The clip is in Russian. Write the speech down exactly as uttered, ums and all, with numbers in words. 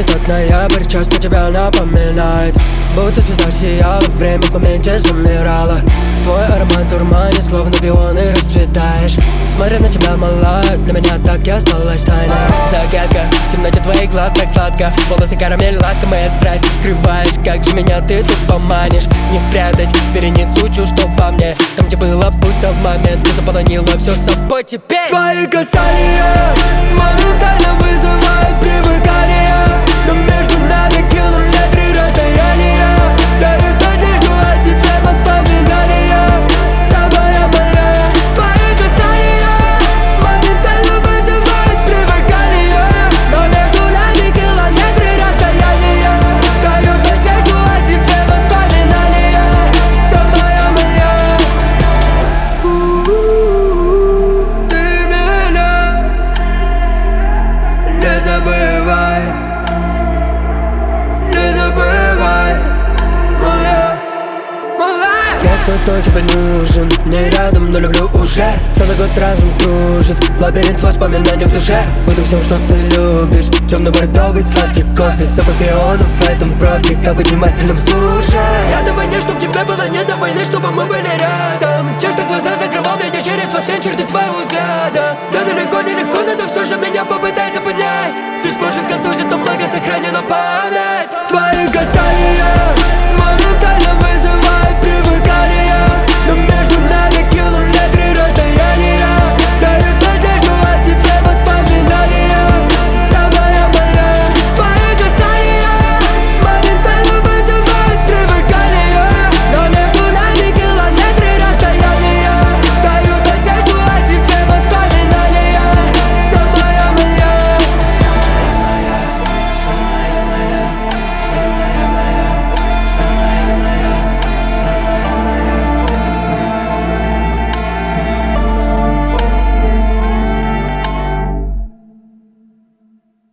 и тот ноябрь часто тебя напоминает. Будто звезда сияла, время в моменте замирало. Твой аромат дурмани, словно пионы расцветаешь. Смотря на тебя, малая, для меня так и осталась тайна. Загадка, в темноте твоих глаз так сладко. Волосы карамель, латте, моя страсть скрываешь. Как же меня ты тут поманишь? Не спрятать вереницу чувств, что во мне. Там, где было пусто в момент, ты заполонила все собой теперь. Твои касания моментально вызывают привыкание. Но между нами километры расстояния дают надежду о тебе воспоминания. Самая моя. Твои касания моментально вызывают привыкание. Но между нами километры расстояния дают надежду о тебе воспоминания. Самая моя. У-у-у, ты меня не забывай. Не забывай, моя, моя. Я тот, кто тебе нужен, не рядом, но люблю уже. Целый год разум кружит, лабиринт воспоминаний в душе. Буду всем, что ты любишь, темно-бордовый сладкий кофе. Запах пионов в этом профи, как быть внимательным слушай. Я на войне, чтоб тебе было не до войны, чтобы мы были рядом. Часто глаза закрывал, видя через фасцин черты твоего взгляда. Да далеко, нелегко, но все же меня попытайся поднять. Здесь может контузить, но благо сохранена память.